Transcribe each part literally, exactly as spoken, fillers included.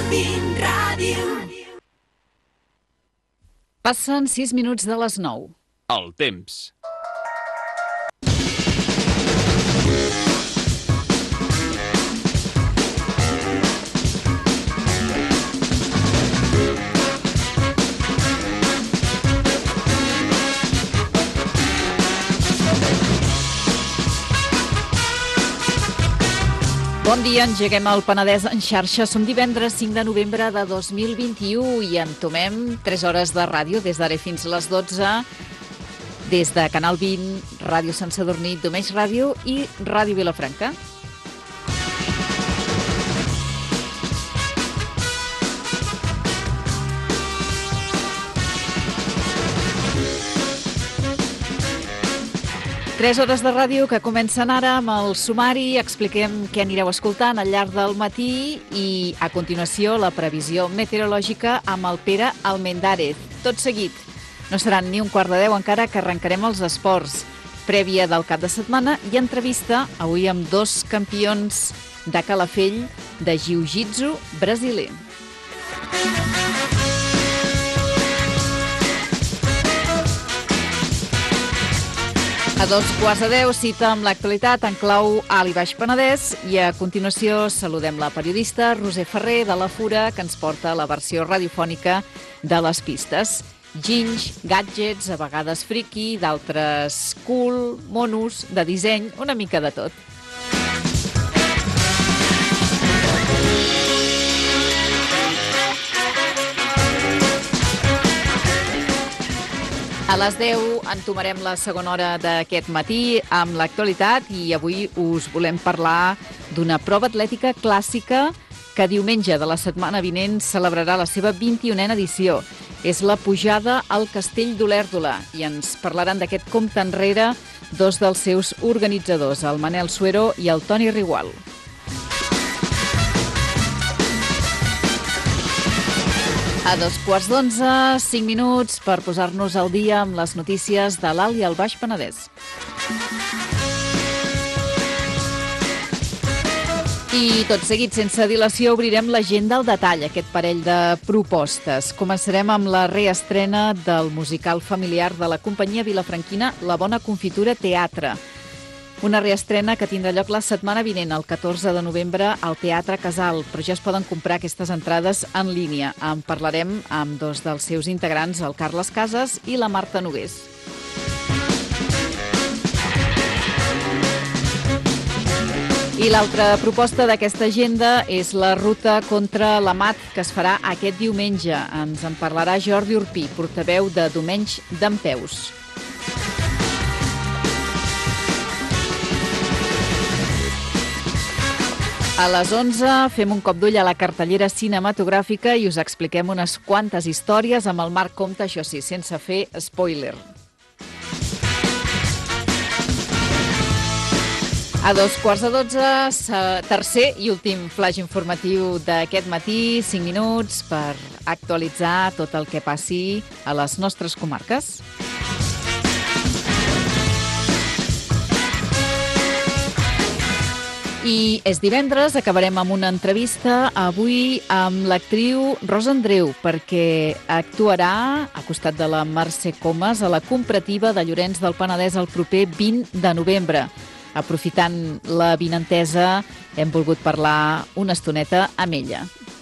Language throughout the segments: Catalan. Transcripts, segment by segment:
Passen sis minuts de les nou. El temps. Bon dia, engeguem el Penedès en xarxa. Som divendres cinc de novembre de dos mil vint-i-u i entomem tres hores de ràdio des d'ara fins a les dotze des de Canal vint, Ràdio Sant Sadurní, Domeix Ràdio i Ràdio Vilafranca. Tres hores de ràdio que comencen ara amb el sumari. Expliquem què anireu escoltant al llarg del matí i, a continuació, la previsió meteorològica amb el Pere Almendárez. Tot seguit. No seran ni un quart de deu encara que arrencarem els esports. Prèvia del cap de setmana i entrevista avui amb dos campions de Calafell de jiu-jitsu brasiler. A dos quarts de deu, cita amb l'actualitat en clau Alt i Baix Penedès i a continuació saludem la periodista Roser Ferrer de La Fura que ens porta la versió radiofònica de les pistes. Ginys, gadgets, a vegades friki, d'altres cool, monos, de disseny, una mica de tot. A les deu entomarem la segona hora d'aquest matí amb l'actualitat i avui us volem parlar d'una prova atlètica clàssica que diumenge de la setmana vinent celebrarà la seva vint-i-unena edició. És la pujada al Castell d'Olèrdola i ens parlaran d'aquest compte enrere dos dels seus organitzadors, el Manel Suero i el Toni Rigual. A dos quarts d'onze, cinc minuts per posar-nos al dia amb les notícies de l'Alt i el Baix Penedès. I tot seguit, sense dilació, obrirem l'agenda al detall, aquest parell de propostes. Començarem amb la reestrena del musical familiar de la companyia vilafranquina La Bona Confitura Teatre. Una reestrena que tindrà lloc la setmana vinent, el catorze de novembre, al Teatre Casal, però ja es poden comprar aquestes entrades en línia. En parlarem amb dos dels seus integrants, el Carles Casas i la Marta Nogués. I l'altra proposta d'aquesta agenda és la ruta contra la mat que es farà aquest diumenge. Ens en parlarà Jordi Urpí, portaveu de Domenys Dempeus. A les onze fem un cop d'ull a la cartellera cinematogràfica i us expliquem unes quantes històries amb el Marc Comte, això sí, sense fer spoiler. A dos quarts de dotze, tercer i últim flash informatiu d'aquest matí, cinc minuts per actualitzar tot el que passi a les nostres comarques. I és divendres, acabarem amb una entrevista avui amb l'actriu Rosa Andreu, perquè actuarà a costat de la Mercè Comas a la Comparativa de Llorenç del Penedès el proper vint de novembre. Aprofitant la vinentesa, hem volgut parlar una estoneta amb ella.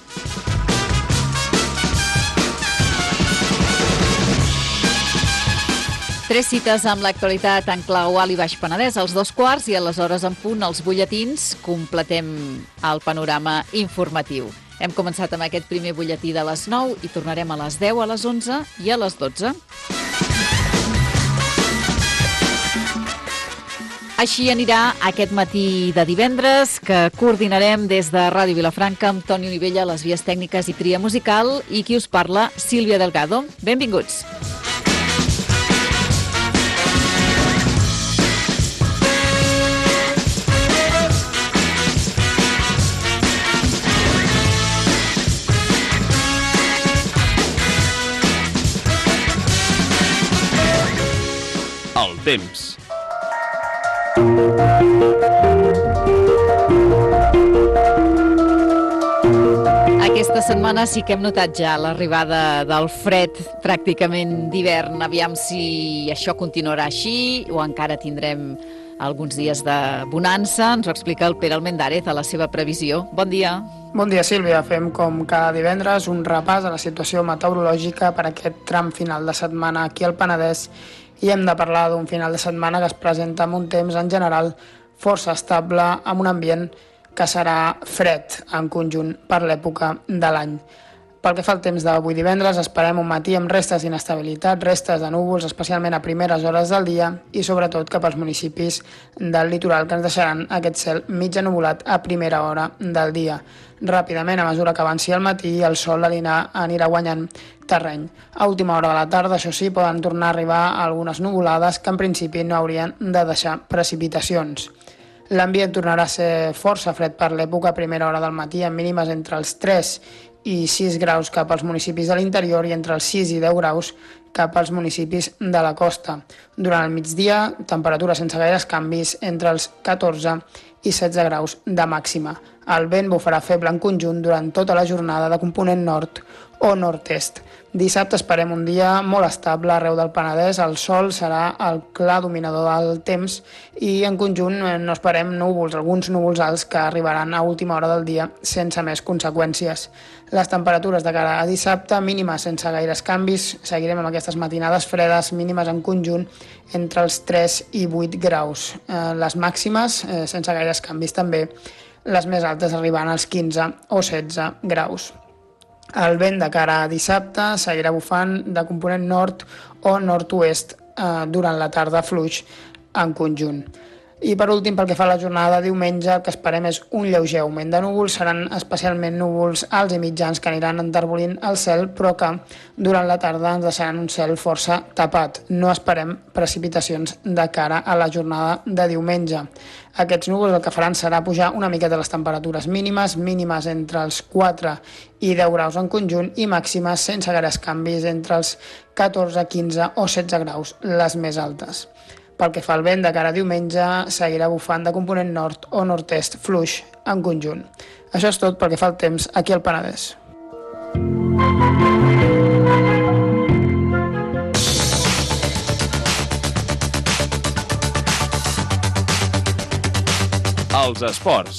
Tres cites amb l'actualitat en clau Alt i Baix Penedès, als dos quarts i a les hores en punt, els butlletins, completem el panorama informatiu. Hem començat amb aquest primer butlletí de les nou i tornarem a les deu, a les onze i a les dotze. Així anirà aquest matí de divendres, que coordinarem des de Ràdio Vilafranca amb Toni Olivella, les vies tècniques i tria musical, i qui us parla, Sílvia Delgado. Benvinguts. El temps. Aquesta setmana sí que hem notat ja l'arribada del fred pràcticament d'hivern. Aviam si això continuarà així o encara tindrem alguns dies de bonança. Ens ho explica el Pere Almendárez a la seva previsió. Bon dia. Bon dia, Sílvia. Fem com cada divendres un repàs a la situació meteorològica per aquest tram final de setmana aquí al Penedès i hem de parlar d'un final de setmana que es presenta amb un temps en general força estable, amb un ambient que serà fred en conjunt per l'època de l'any. Pel que fa al temps d'avui divendres, esperem un matí amb restes d'inestabilitat, restes de núvols, especialment a primeres hores del dia i sobretot cap als municipis del litoral que ens deixaran aquest cel mig ennuvolat a primera hora del dia. Ràpidament, a mesura que avanci el matí, el sol anirà, anirà guanyant terreny. A última hora de la tarda, això sí, poden tornar a arribar algunes nuvolades que en principi no haurien de deixar precipitacions. L'ambient tornarà a ser força fred per l'època a primera hora del matí, amb mínimes entre els tres i sis graus cap als municipis de l'interior i entre els sis i deu graus cap als municipis de la costa. Durant el migdia, temperatura sense gaires canvis entre els catorze i setze graus de màxima. El vent bufarà feble en conjunt durant tota la jornada de component nord o nord-est. Dissabte esperem un dia molt estable arreu del Penedès, el sol serà el clar dominador del temps i en conjunt no esperem núvols, alguns núvols alts que arribaran a última hora del dia sense més conseqüències. Les temperatures de cara a dissabte, mínimes sense gaires canvis, seguirem amb aquestes matinades fredes, mínimes en conjunt entre els tres i vuit graus. Eh, les màximes, eh, sense gaires canvis també, les més altes arribant als quinze o setze graus. El vent de cara a dissabte seguirà bufant de component nord o nord-oest eh, durant la tarda fluix en conjunt. I per últim, pel que fa a la jornada de diumenge, el que esperem és un lleuger augment de núvols, seran especialment núvols alts i mitjans que aniran enterbolint el cel, però que durant la tarda ens deixaran un cel força tapat. No esperem precipitacions de cara a la jornada de diumenge. Aquests núvols el que faran serà pujar una miqueta les temperatures mínimes, mínimes entre els quatre i deu graus en conjunt i màximes sense gaires canvis entre els catorze, quinze o setze graus, les més altes. Pel que fa al vent, de cara a diumenge, seguirà bufant de component nord o nord-est fluix en conjunt. Això és tot pel que fa al temps aquí al Penedès. Els esports.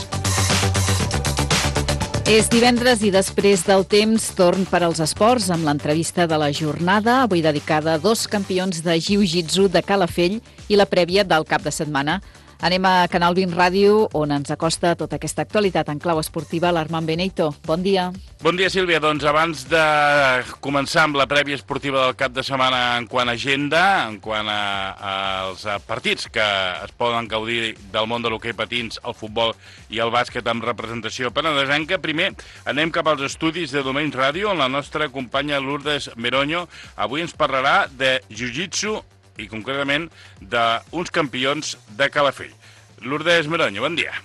És divendres i després del temps, torn per als esports amb l'entrevista de la jornada, avui dedicada a dos campions de jiu-jitsu de Calafell i la prèvia del cap de setmana. Anem a Canal vint Ràdio, on ens acosta tota aquesta actualitat en clau esportiva l'Armand Beneito. Bon dia. Bon dia, Sílvia. Doncs abans de començar amb la prèvia esportiva del cap de setmana en quant a agenda, en quant a, als partits que es poden gaudir del món de l'hoquei patins, el futbol i el bàsquet amb representació penedesenca, primer anem cap als estudis de Domeny Ràdio, on la nostra companya Lourdes Meroño avui ens parlarà de jiu-jitsu i concretament d'uns campions de Calafell. Lourdes Meroño, bon dia.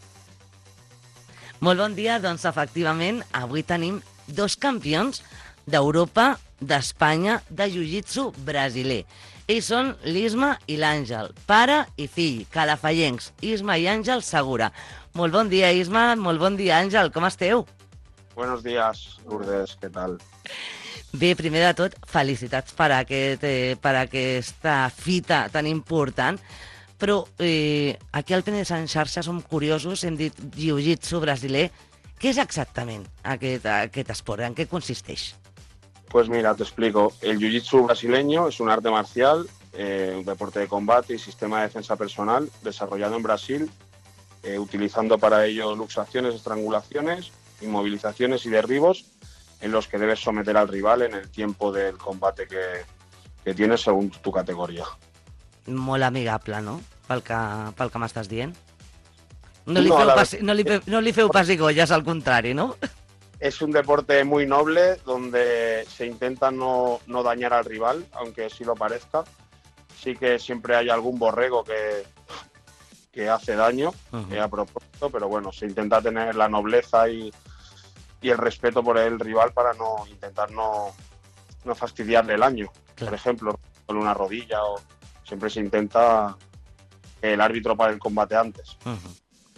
Molt bon dia, doncs efectivament avui tenim dos campions d'Europa, d'Espanya, de jiu-jitsu brasiler. Ells són l'Isma i l'Àngel, pare i fill, calafellencs, Isma i Àngel Segura. Molt bon dia, Isma, molt bon dia, Àngel, com esteu? Buenos días, Lourdes, què tal? Bé, primer de tot, felicitats per, aquest, eh, per aquesta fita tan important, però eh, aquí al Penedès en xarxa som curiosos, hem dit jiu-jitsu brasiler. Què és exactament aquest, aquest esport? En què consisteix? Pues mira, te explico. El jiu-jitsu brasileño es un arte marcial, eh, un deporte de combate y sistema de defensa personal desarrollado en Brasil, eh, utilizando para ello luxaciones, estrangulaciones, inmovilizaciones y derribos, en los que debes someter al rival en el tiempo del combate que, que tienes según tu categoria. Molt amigable, no?, pel que, pel que m'estàs dient. No li, No, feu la passi, no, li, no li feu pessigolles, al contrari, no? Es un deporte muy noble donde se intenta no, no dañar al rival, aunque sí lo parezca. Sí que siempre hay algún borrego que, que hace daño, uh-huh. eh, a propósito, pero bueno, se intenta tener la nobleza y y el respeto por el rival para no intentar no, no fastidiarle el año. Claro. Por ejemplo, con una rodilla, o siempre se intenta que el árbitro pare el combate antes. Uh-huh.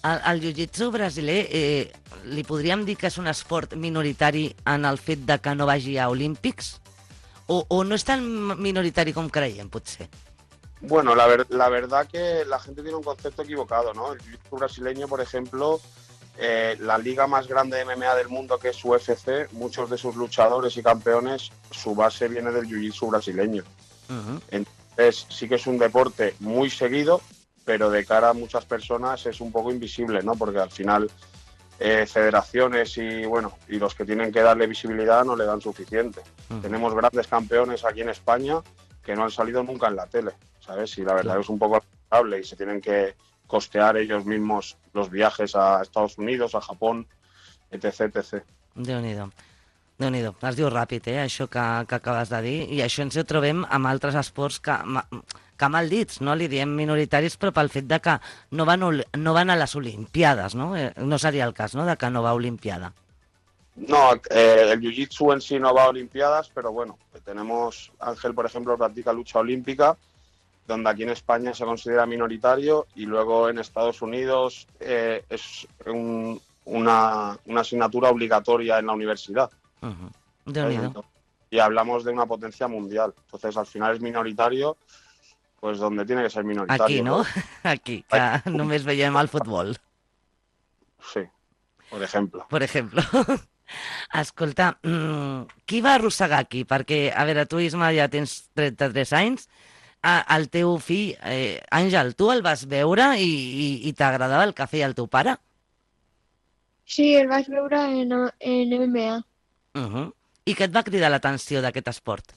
El, el jiu-jitsu brasiler, eh, li podríem dir que és un esport minoritari en el fet de que no vagi a Olímpics? O, o no és tan minoritari com creiem, potser? Bueno, la, ver, la verdad que la gente tiene un concepto equivocado, ¿no? El jiu-jitsu brasileño, por ejemplo, eh, la liga más grande de M M A del mundo, que es U F C, muchos de sus luchadores y campeones, su base viene del jiu-jitsu brasileño. Uh-huh. Entonces, sí que es un deporte muy seguido, pero de cara a muchas personas es un poco invisible, ¿no? Porque al final eh, federaciones y, bueno, y los que tienen que darle visibilidad no le dan suficiente. Uh-huh. Tenemos grandes campeones aquí en España que no han salido nunca en la tele, ¿sabes? Y la verdad es un poco lamentable y se tienen que costear ellos mismos los viajes a Estados Unidos, a Japón, etcétera, etcétera. Déu-n'hi-do. Déu-n'hi-do. Es diu ràpid, eh, això que, que acabes de dir, i això ens ho trobem amb altres esports que, que mal dits, no? Li diem minoritaris, però pel fet de que no van, no van a les Olimpiades, no? Eh, no seria el cas, no?, de que no va a Olimpiada. No, eh, el jiu-jitsu en sí no va a Olimpiadas, pero bueno, tenemos, Ángel, por ejemplo, practica lucha olímpica, donde aquí en España se considera minoritario, y luego en Estados Unidos eh, es un, una, una asignatura obligatoria en la universidad. Uh-huh. Déu-n'hi-do. Y hablamos de una potencia mundial. Entonces, al final es minoritario, pues donde tiene que ser minoritario. Aquí, no? Aquí, que Aquí. Només veiem el futbol. Sí, por ejemplo. Por ejemplo. Escolta, mmm, qui va arrossegar aquí? Perquè, a veure, tu, Isma, ja tens trenta-tres anys, el teu fill, eh, Àngel, tu el vas veure i, i, i t'agradava el que feia el teu pare? Sí, el vaig veure en, en M M A. Uh-huh. I què et va cridar l'atenció d'aquest esport?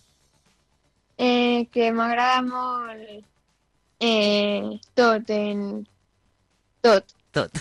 Eh, que m'agrada molt eh, tot, en... tot. Tot.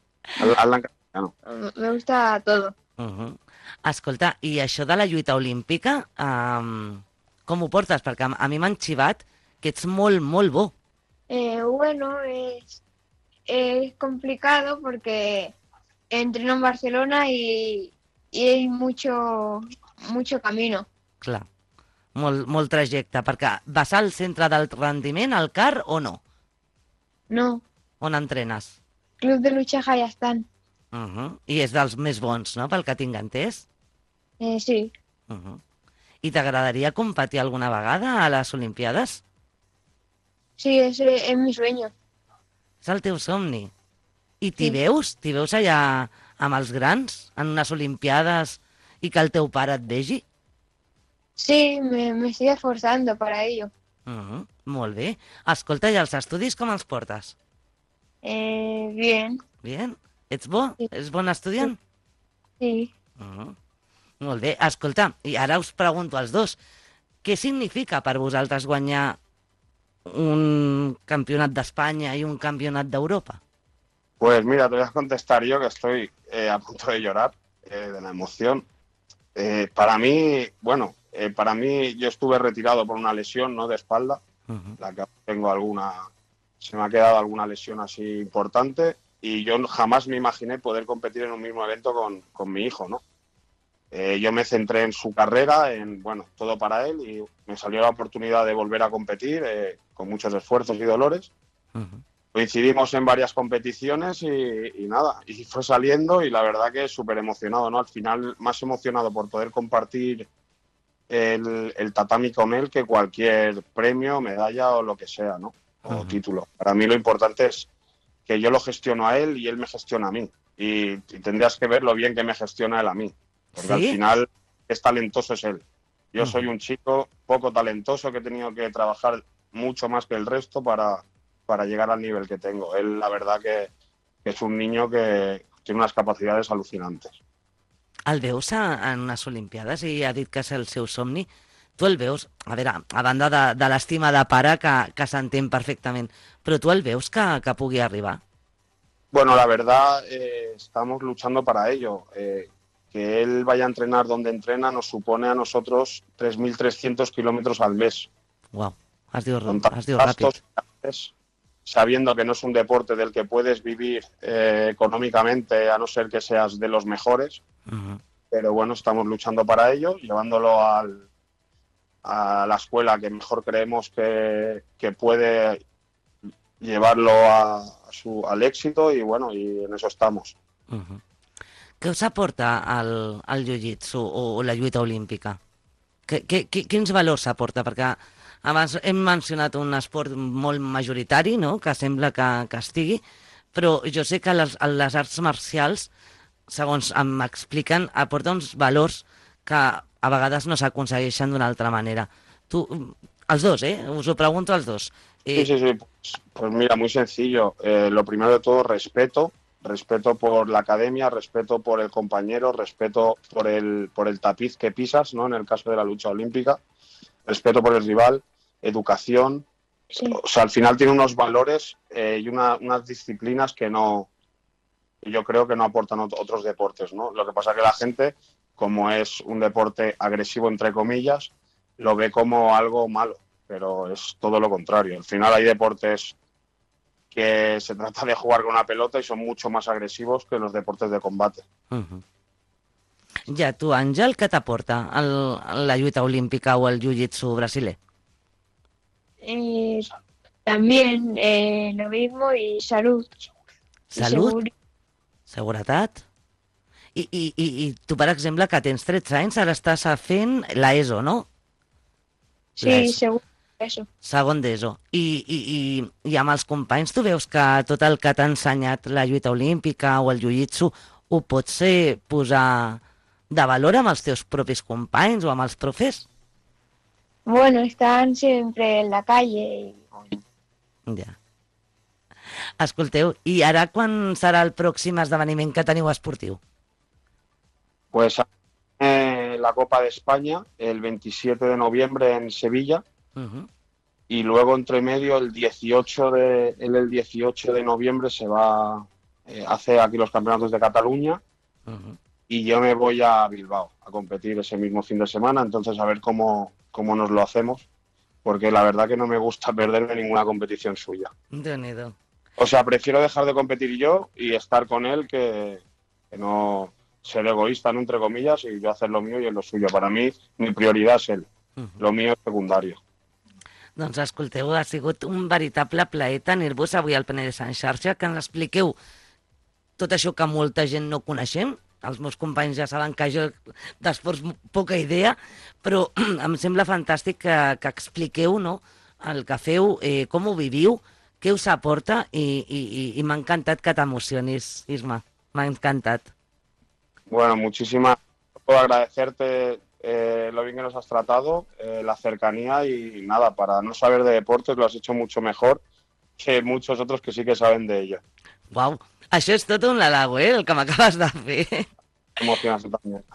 No. Me gusta todo. Uh-huh. Escolta, i això de la lluita olímpica, um, com ho portes? Perquè a, a mi m'han xivat que ets molt, molt bo. Eh, bueno, es, es complicado porque entreno en Barcelona y, y hay mucho, mucho camino. Clar, molt, molt trajecte, perquè vas al centre del rendiment, al C A R, o no? No. On entrenes? Club de Lucha Hayastan. Uh-huh. I és dels més bons, no?, pel que tinc entès? Eh, sí. Uh-huh. I t'agradaria competir alguna vegada a les Olimpiades? Sí, ese es mi sueño. És el teu somni. I t'hi Sí. veus? T'hi veus allà amb els grans, en unes Olimpiades, i que el teu pare et vegi? Sí, me, me estoy esforzando para ello. Uh-huh. Molt bé. Escolta, i els estudis com els portes? Eh, bien. Bien? Ets bo? Sí. Ets bon estudiant? Sí. Uh-huh. Molt bé. Escolta, i ara us pregunto als dos, què significa per vosaltres guanyar un campionat d'Espanya y un campionat d'Europa? Pues mira, te voy a contestar yo, que estoy eh, a punto de llorar eh, de la emoción. Eh, para mí, bueno, eh, para mí yo estuve retirado por una lesión, ¿no?, de espalda, uh-huh. la que tengo alguna, se me ha quedado alguna lesión así importante, y yo jamás me imaginé poder competir en un mismo evento con, con mi hijo, ¿no? Eh, yo me centré en su carrera, en, bueno, todo para él, y me salió la oportunidad de volver a competir eh, con muchos esfuerzos y dolores. Uh-huh. Coincidimos en varias competiciones y, y nada, y fue saliendo, y la verdad que súper emocionado, ¿no? Al final más emocionado por poder compartir el, el tatami con él que cualquier premio, medalla o lo que sea, ¿no? O uh-huh. título. Para mí lo importante es que yo lo gestiono a él y él me gestiona a mí. Y, y tendrías que ver lo bien que me gestiona él a mí. Porque ¿sí? Al final es talentoso es él. Yo uh-huh. soy un chico poco talentoso que he tenido que trabajar mucho más que el resto para, para llegar al nivel que tengo. Él, la verdad, que, que es un niño que tiene unas capacidades alucinantes. El veus en unes Olimpiades i ha dit que és el seu somni. Tu el veus, a veure, a banda de, de l'estima de pare, que, que s'entén perfectament, però tu el veus que, que pugui arribar? Bueno, la verdad, eh, estamos luchando para ello. Eh, que él vaya a entrenar donde entrena nos supone a nosotros tres mil trescientos kilómetros al mes. Wow, has dicho, has dicho rápido. Sabiendo que no es un deporte del que puedes vivir eh, económicamente, a no ser que seas de los mejores. Uh-huh. Pero bueno, estamos luchando para ello, llevándolo al, a la escuela que mejor creemos que, que puede llevarlo a, a su, al éxito y bueno, y en eso estamos. Uh-huh. Què us aporta el, el jiu-jitsu o, o la lluita olímpica? Que, que, que, quins valors s'aporta? Perquè abans hem mencionat un esport molt majoritari, no?, que sembla que, que estigui, però jo sé que les, les arts marcials, segons m'expliquen, aporten uns valors que a vegades no s'aconsegueixen d'una altra manera. Tu, els dos, eh? Us ho pregunto als dos. Eh... Sí, sí, sí. Pues, pues mira, muy sencillo. Eh, lo primero de todo, respeto. Respeto por la academia, respeto por el compañero, respeto por el, por el tapiz que pisas, ¿no?, en el caso de la lucha olímpica. Respeto por el rival, educación. Sí. O sea, al final tiene unos valores eh, y una, unas disciplinas que no, yo creo que no aportan ot- otros deportes, ¿no? Lo que pasa es que la gente, como es un deporte agresivo, entre comillas, lo ve como algo malo, pero es todo lo contrario. Al final hay deportes que se trata de jugar con una pelota y son mucho más agresivos que los deportes de combate. Uh-huh. Ja, tu, Àngel, què t'aporta el, la lluita olímpica o el jiu-jitsu brasiler? Eh, también eh, lo mismo y salud. Salut? Y seguri- Seguretat? I, i, i, I tu, per exemple, que tens tretze anys, ara estàs fent l'ESO, no? Sí, L'ESO. seguro eso. Segon d'ESO. I, i, i, I amb els companys tu veus que tot el que t'ha ensenyat la lluita olímpica o el jiu-jitsu ho pots eh, posar de valor amb els teus propis companys o amb els profes? Bueno, están siempre en la calle. Y... Ja. Escolteu, i ara quan serà el pròxim esdeveniment que teniu esportiu? Pues eh, la Copa de España el veintisiete de noviembre en Sevilla. Uh-huh. Y luego entre medio el dieciocho de, el, el dieciocho de noviembre se va, eh, hace aquí los campeonatos de Cataluña. Uh-huh. Y yo me voy a Bilbao a competir ese mismo fin de semana, entonces a ver cómo, cómo nos lo hacemos, porque la verdad que no me gusta perderme ninguna competición suya. Déu-n'hi-do. O sea, prefiero dejar de competir yo y estar con él que, que no ser egoísta, ¿no?, entre comillas, y yo hacer lo mío y él lo suyo. Para mí, mi prioridad es él, Uh-huh. lo mío es secundario. Doncs escolteu, ha sigut un veritable plaer tenir-vos avui al Penedès en xarxa, que ens expliqueu tot això que molta gent no coneixem. Els meus companys ja saben que jo d'esports poca idea, però em sembla fantàstic que, que expliqueu, no?, el que feu, eh, com ho viviu, què us aporta, i, i, i, i m'ha encantat que t'emocionis, Isma. M'ha encantat. Bueno, muchísimas gracias. Puedo agradecerte eh, lo bien que nos has tratado, eh, la cercanía y nada, para no saber de deportes lo has hecho mucho mejor que muchos otros que sí que saben de ello. Uau, això és tot un halago, eh, el que m'acabes de fer. Emocionaste también.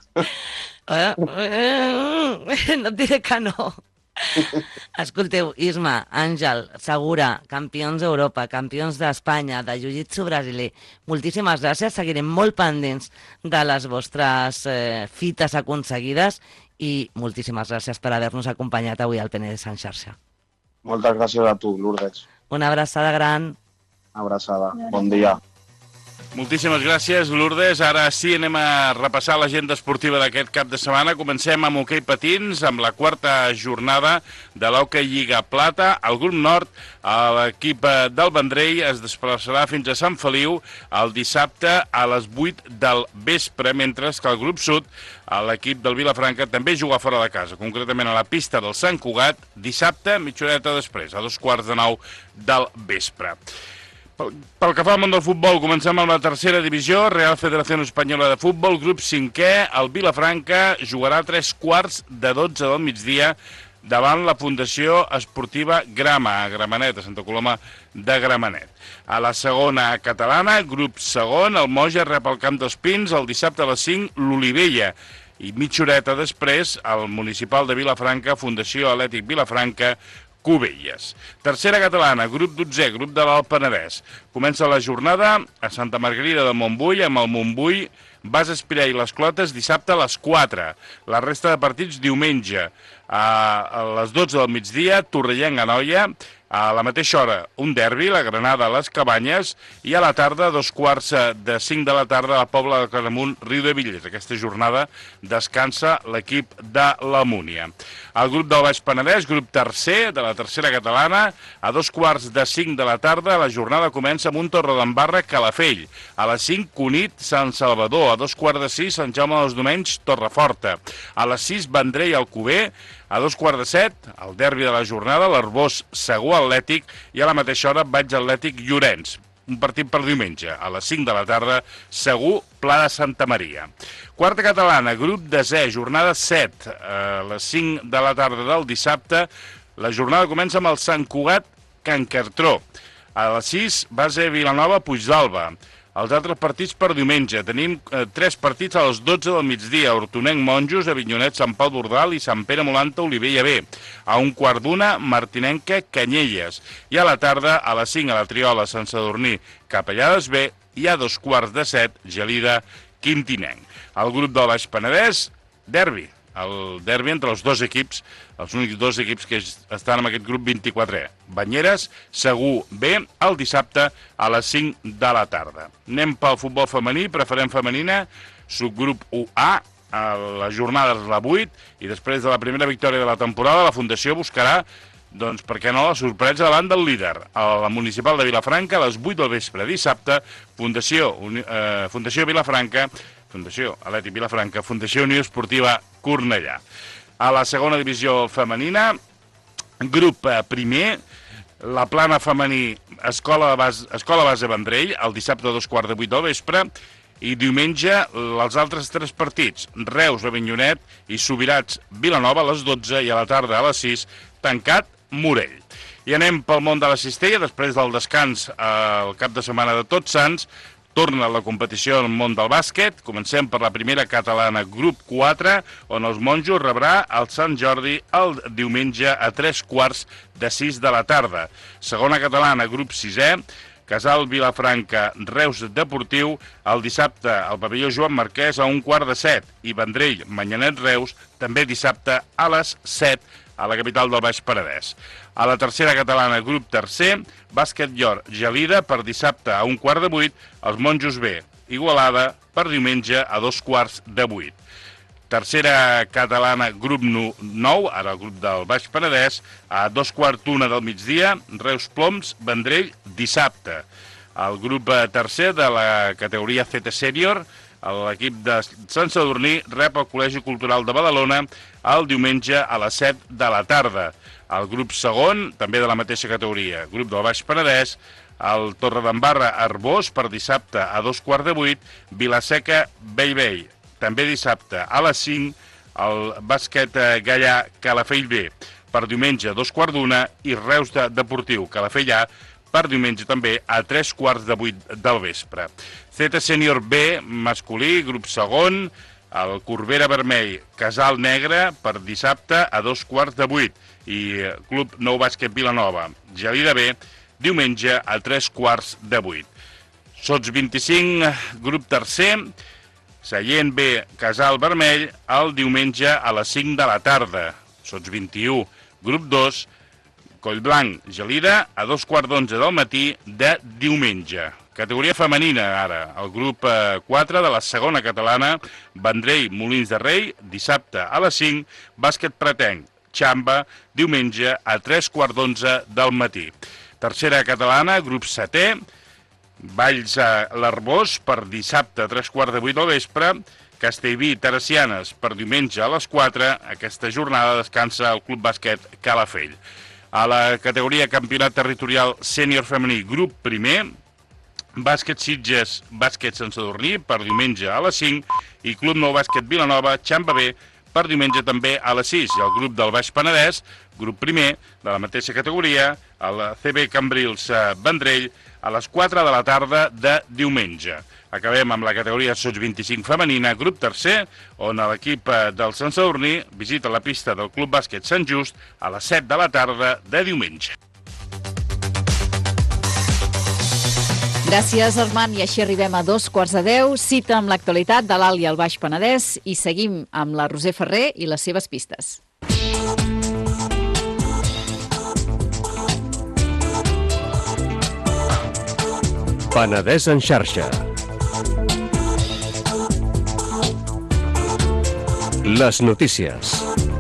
No et diré que no. Escolteu, Isma, Àngel, Segura, campions d'Europa, campions d'Espanya, de jiu-jitsu brasiler, moltíssimes gràcies, seguirem molt pendents de les vostres eh, fites aconseguides i moltíssimes gràcies per haver-nos acompanyat avui al Penedès en xarxa. Moltes gràcies a tu, Lourdes. Una abraçada gran. Una abraçada. Bon dia. Moltíssimes gràcies, Lourdes. Ara sí, anem a repassar l'agenda esportiva d'aquest cap de setmana. Comencem amb hoquei patins, amb la quarta jornada de l'Hockey Lliga Plata. Al grup nord, l'equip del Vendrell es desplaçarà fins a Sant Feliu el dissabte a les vuit del vespre, mentre que al grup sud, l'equip del Vilafranca també juga fora de casa, concretament a la pista del Sant Cugat, dissabte, mitja horeta després, a dos quarts de nou del vespre. Pel, pel que fa al món del futbol, comencem amb la tercera divisió, Real Federació Espanyola de Futbol, grup cinquè, el Vilafranca jugarà a tres quarts de dotze del migdia davant la Fundació Esportiva Grama, a Gramenet, a Santa Coloma de Gramenet. A la segona catalana, grup segon, el Moja rep el Camp dels Pins, el dissabte a les cinc, l'Olivella. I mitja horeta després, el municipal de Vilafranca, Fundació Atlètic Vilafranca, Cubelles. Tercera catalana, grup dotzè, grup de l'Alt Penedès. Comença la jornada a Santa Margarida de Montbui, amb el Montbui, Bas Espirar i les Clotes dissabte a les quatre. La resta de partits diumenge. A les dotze del migdia, Torrellenc Anoia, A la mateixa hora, un derbi, la Granada a les Cabanyes, i a la tarda, a dos quarts de cinc de la tarda, a la Pobla de Claramunt, Riu de Villers. Aquesta jornada descansa l'equip de la Múnia. El grup del Baix Penedès, grup tercer de la tercera catalana, a dos quarts de cinc de la tarda, la jornada comença amb un Torredembarra Calafell. A les cinc, Cunit, Sant Salvador. A dos quarts de sis, Sant Jaume dels Domenys, Torreforta. A les sis, Vendrell, Alcover. A dos quarts de set, el derbi de la jornada, l'Arbós, Segur Atlètic, i a la mateixa hora, Baix Atlètic, Llorenç. Un partit per diumenge. A les cinc de la tarda, Segur, Pla de Santa Maria. Quarta catalana, grup desè, jornada set. A les cinc de la tarda del dissabte, la jornada comença amb el Sant Cugat, Can Cartró. A les sis, base Vilanova, Puigdàlber. Els altres partits per diumenge. Tenim eh, tres partits a les dotze del migdia. Hortonenc, Monjos, Avinyonet, Sant Pau d'Ordal i Sant Pere Molanta, Olivella B. A un quart d'una, Martinenca, Canyelles. I a la tarda, a les cinc, a la Triola, Sant Sadurní, Capellades B. I a dos quarts de set, Gelida, Quintinenc. El grup del Baix Penedès, derbi. El derbi entre els dos equips, els únics dos equips que estan en aquest grup vint-i-quatre. Banyeres, Segur B, el dissabte a les cinc de la tarda. Anem pel futbol femení, preferent femenina, subgrup u A, a la jornada és la vuit, i després de la primera victòria de la temporada, la Fundació buscarà, doncs, per què no, la sorpresa davant del líder. A la municipal de Vilafranca, a les vuit del vespre dissabte, Fundació, eh, Fundació Vilafranca, Fundació Atlètic Vilafranca, Fundació Unió Esportiva Cornellà. A la segona divisió femenina, grup primer, la plana femení Escola Base, Escola Base Vendrell, el dissabte a dos quarts de vuit del vespre, i diumenge els altres tres partits, Reus, Avinyonet i Subirats Vilanova a les dotze i a la tarda a les sis, tancat Morell. I anem pel món de la cistella, després del descans al cap de setmana de Tots Sants, torna la competició al món del bàsquet. Comencem per la primera catalana, grup quatre, on els Monjos rebrà el Sant Jordi el diumenge a tres quarts de sis de la tarda. Segona catalana, grup sisè, Casal Vilafranca, Reus Deportiu, el dissabte al pavelló Joan Marquès a un quart de set, i Vendrell, Manyanet Reus, també dissabte a les set, a la capital del Baix Penedès. A la tercera catalana, grup tercer, Bàsquet Llor, Gelida, per dissabte a un quart de vuit, els Monjos B, Igualada, per diumenge a dos quarts de vuit. Tercera catalana, grup nou, ara el grup del Baix Penedès, a dos quarts d'una del migdia, Reus Ploms, Vendrell, dissabte. El grup tercer de la categoria C T Sènior, l'equip de Sant Sadurní rep el Col·legi Cultural de Badalona el diumenge a les set de la tarda. El grup segon, també de la mateixa categoria, grup del Baix Penedès, el Torredembarra Arbós per dissabte a dos quarts de vuit, Vilaseca Bellvei, també dissabte a les cinc, el Bàsquet Gallà Calafell B per diumenge a dos quarts d'una i Reus Deportiu Calafell A per diumenge també a tres quarts de vuit del vespre. C T Sènior B, masculí, grup segon, el Corbera Vermell, Casal Negre, per dissabte a dos quarts de vuit, i Club Nou Bàsquet Vilanova, Gelida B, diumenge a tres quarts de vuit. Sots vint-i-cinc, grup tercer, Sallent B, Casal Vermell, el diumenge a les cinc de la tarda. Sots vint-i-u, grup dos, Collblanc, Gelida, a dos quarts d'onze del matí de diumenge. Categoria femenina, ara, el grup quatre de la segona catalana, Vendrell, Molins de Rei, dissabte a les cinc, Bàsquet Pretenc, Xamba, diumenge a tres quarts d'onze del matí. Tercera catalana, grup setè, Valls l'Arbós, per dissabte a tres quarts de vuit del vespre, Castellví, Teresianes, per diumenge a les quatre, aquesta jornada descansa el Club Bàsquet Calafell. A la categoria campionat territorial sènior femení, grup primer, Bàsquet Sitges, Bàsquet Sant Sadurní, per diumenge a les cinc, i Club Nou Bàsquet Vilanova, Xamba B, per diumenge també a les sis. I el grup del Baix Penedès, grup primer, de la mateixa categoria, el C B Cambrils Vendrell, a les quatre de la tarda de diumenge. Acabem amb la categoria Sots vint-i-cinc femenina, grup tercer, on l'equip del Sant Sadurní visita la pista del Club Bàsquet Sant Just a les set de la tarda de diumenge. Gràcies, Armand, i així arribem a dos quarts de deu. Cita amb l'actualitat de l'Alt i el Baix Penedès i seguim amb la Roser Ferrer i les seves pistes. Penedès en xarxa. Les notícies.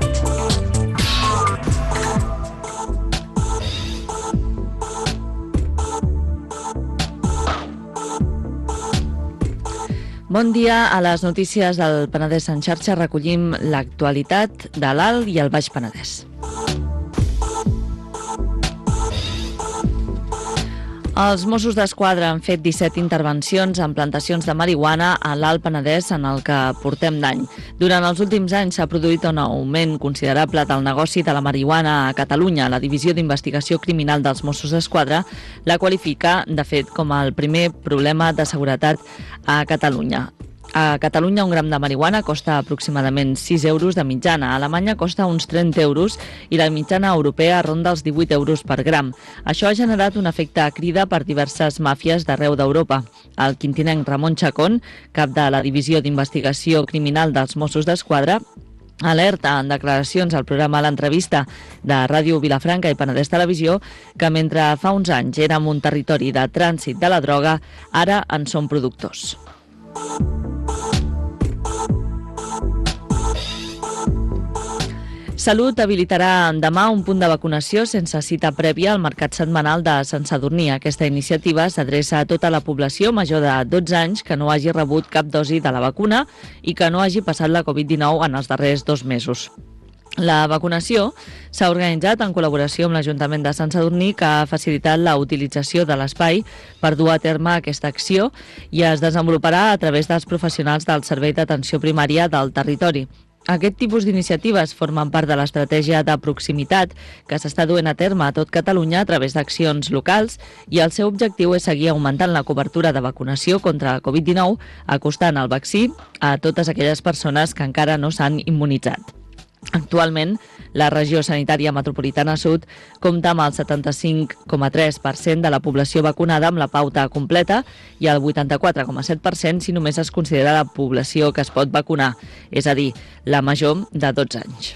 Bon dia. A les notícies del Penedès en xarxa recollim l'actualitat de l'Alt i el Baix Penedès. Els Mossos d'Esquadra han fet disset intervencions en plantacions de marihuana a l'Alt Penedès en el que portem d'any. Durant els últims anys s'ha produït un augment considerable del negoci de la marihuana a Catalunya. La Divisió d'Investigació Criminal dels Mossos d'Esquadra la qualifica, de fet, com el primer problema de seguretat a Catalunya. A Catalunya un gram de marihuana costa aproximadament sis euros de mitjana. A Alemanya costa uns trenta euros i la mitjana europea ronda els divuit euros per gram. Això ha generat un efecte crida per diverses màfies d'arreu d'Europa. El quintinenc Ramon Chacón, cap de la Divisió d'Investigació Criminal dels Mossos d'Esquadra, alerta en declaracions al programa L'Entrevista de Ràdio Vilafranca i Penedès Televisió que mentre fa uns anys érem un territori de trànsit de la droga, ara en som productors. Salut habilitarà demà un punt de vacunació sense cita prèvia al mercat setmanal de Sant Sadurní. Aquesta iniciativa s'adreça a tota la població major de dotze anys que no hagi rebut cap dosi de la vacuna i que no hagi passat la covid dinou en els darrers dos mesos. La vacunació s'ha organitzat en col·laboració amb l'Ajuntament de Sant Sadurní, que ha facilitat la utilització de l'espai per dur a terme aquesta acció i es desenvoluparà a través dels professionals del Servei d'Atenció Primària del territori. Aquest tipus d'iniciatives formen part de l'estratègia de proximitat que s'està duent a terme a tot Catalunya a través d'accions locals i el seu objectiu és seguir augmentant la cobertura de vacunació contra la covid dinou, acostant el vaccí a totes aquelles persones que encara no s'han immunitzat. Actualment, la regió sanitària metropolitana sud compta amb el setanta-cinc coma tres per cent de la població vacunada amb la pauta completa i el vuitanta-quatre coma set per cent si només es considera la població que es pot vacunar, és a dir, la major de dotze anys.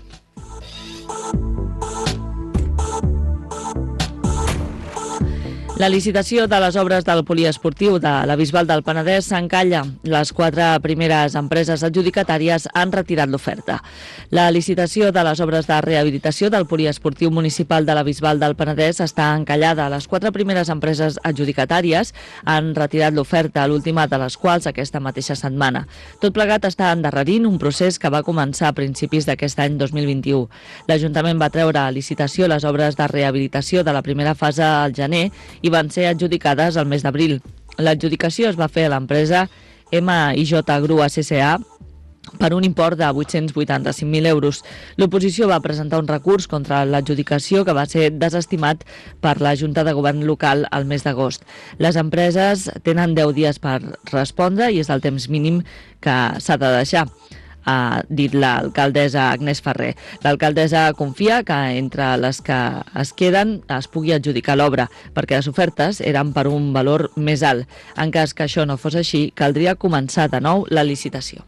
La licitació de les obres del poliesportiu de la Bisbal del Penedès s'encalla. Les quatre primeres empreses adjudicatàries han retirat l'oferta. La licitació de les obres de rehabilitació del poliesportiu municipal de la Bisbal del Penedès està encallada. Les quatre primeres empreses adjudicatàries han retirat l'oferta, l'última de les quals aquesta mateixa setmana. Tot plegat està endarrerint un procés que va començar a principis d'aquest any dos mil vint-i-u. L'Ajuntament va treure a licitació les obres de rehabilitació de la primera fase al gener i van ser adjudicades al mes d'abril. L'adjudicació es va fer a l'empresa M i J Grua C C A per un import de vuit-cents vuitanta-cinc mil euros. L'oposició va presentar un recurs contra l'adjudicació que va ser desestimat per la Junta de Govern local al mes d'agost. Les empreses tenen deu dies per respondre i és el temps mínim que s'ha de deixar, ha dit l'alcaldessa Agnès Ferrer. L'alcaldessa confia que entre les que es queden es pugui adjudicar l'obra, perquè les ofertes eren per un valor més alt. En cas que això no fos així, caldria començar de nou la licitació.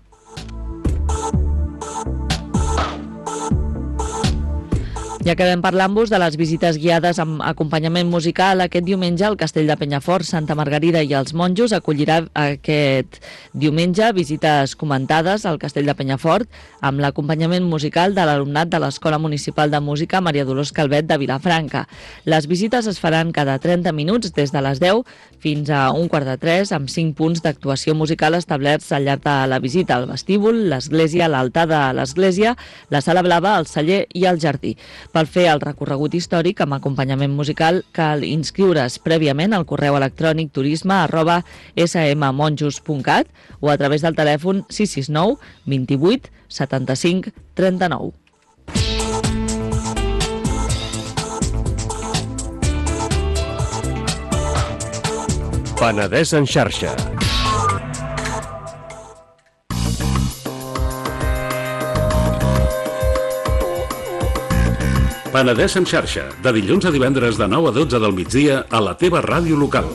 I acabem parlant-vos de les visites guiades amb acompanyament musical. Aquest diumenge el Castell de Penyafort, Santa Margarida i els Monjos acollirà aquest diumenge visites comentades al Castell de Penyafort amb l'acompanyament musical de l'alumnat de l'Escola Municipal de Música Maria Dolors Calvet de Vilafranca. Les visites es faran cada trenta minuts des de les deu fins a un quart de tres amb cinc punts d'actuació musical establerts al llarg de la visita: el vestíbul, l'església, l'altar de l'església, la sala blava, el celler i el jardí. Per fer el recorregut històric amb acompanyament musical cal inscriure's prèviament al correu electrònic turisme arroba smmonjos punt cat o a través del telèfon sis sis nou vint-i-vuit setanta-cinc trenta-nou. Penedès en xarxa. Penedès en xarxa, de dilluns a divendres de nou a dotze del migdia a la teva ràdio local.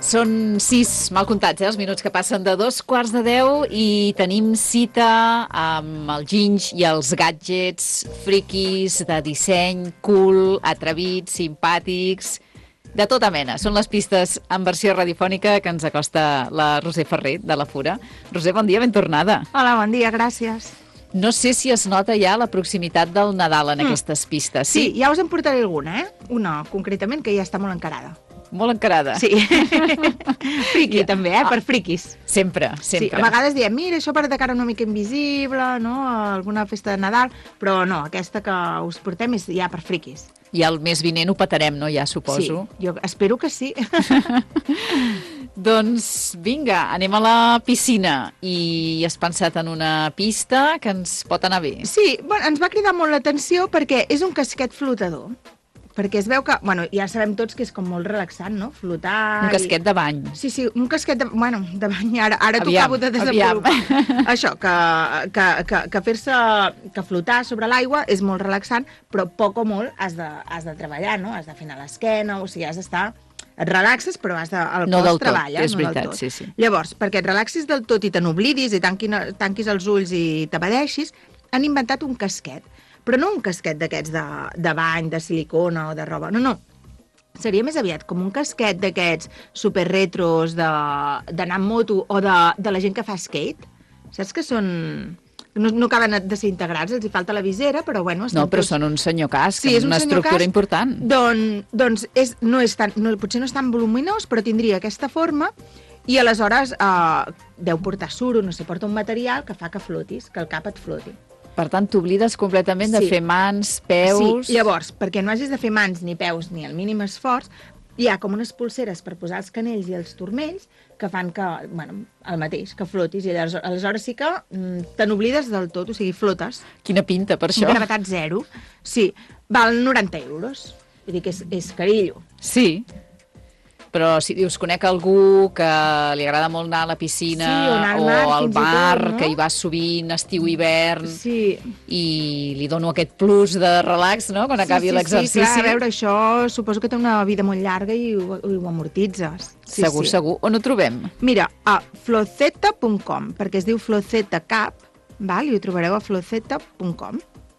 Són sis, mal comptats, eh, els minuts que passen de dos quarts de deu i tenim cita amb el ginge i els gadgets friquis de disseny, cool, atrevits, simpàtics, de tota mena. Són les pistes en versió radiofònica que ens acosta la Roser Ferrer, de la Fura. Roser, bon dia, ben tornada. Hola, bon dia, gràcies. No sé si es nota ja la proximitat del Nadal en mm. aquestes pistes. Sí? Sí, ja us en portaré alguna, eh? Una, concretament, que ja està molt encarada. Molt encarada. Sí. Friqui, també, eh? Per friquis. Sempre, sempre. Sí, a vegades diem, mira, això per de cara una mica invisible, no? Alguna festa de Nadal, però no, aquesta que us portem és ja per friquis. I el mes vinent ho petarem, no? Ja suposo. Sí, jo espero que sí. Doncs vinga, anem a la piscina i has pensat en una pista que ens pot anar bé. Sí, bueno, ens va cridar molt l'atenció perquè és un casquet flotador. Perquè es veu que, bueno, ja sabem tots que és com molt relaxant, no? Flotar... Un casquet i... de bany. Sí, sí, un casquet de... Bueno, de bany, ara, ara t'ho acabo de desenvolupar. Aviam. Això, que, que, que, que fer-se... que flotar sobre l'aigua és molt relaxant, però poc o molt has de, has de treballar, no? Has d'afinar l'esquena, o sigui, has d'estar... Et relaxes, però has de... El no cos del treballa, tot, és no veritat, del tot. sí, sí. Llavors, perquè et relaxis del tot i te n'oblidis i tanquin, tanquis els ulls i t'abadeixis, han inventat un casquet. Però no un casquet d'aquests de, de bany, de silicona o de roba, no, no. Seria més aviat com un casquet d'aquests superretros d'anar amb moto o de, de la gent que fa skate. Saps que són... No, no acaben de ser integrats, els hi falta la visera, però bueno... No, però tots... són un senyor casc, sí, és una estructura casc, important. Don, doncs és, no és tan, no, potser no és tan voluminós, però tindria aquesta forma i aleshores eh, deu portar suro, no sé, porta un material que fa que flotis, que el cap et floti. Per tant, t'oblides completament de sí. fer mans, peus... Sí, llavors, perquè no hagis de fer mans ni peus ni el mínim esforç, hi ha com unes pulseres per posar els canells i els turmells que fan que, bueno, el mateix, que flotis. I aleshores, aleshores sí que mm, te n'oblides del tot, o sigui, flotes. Quina pinta, per això. Gravetat zero. Sí, val noranta euros. Vull dir que és, és carillo. Sí. Però si dius, conec algú que li agrada molt anar a la piscina sí, o, al mar, o al bar, tot, no? que hi va sovint estiu-hivern, sí. i li dono aquest plus de relax, no?, quan sí, acabi sí, l'exercici. Sí, clar, a veure, això suposo que té una vida molt llarga i ho, ho amortitzes. Sí, segur, sí. segur. On ho trobem? Mira, a floceta punt com, perquè es diu Floceta Cap, val? I ho trobareu a floceta punt com.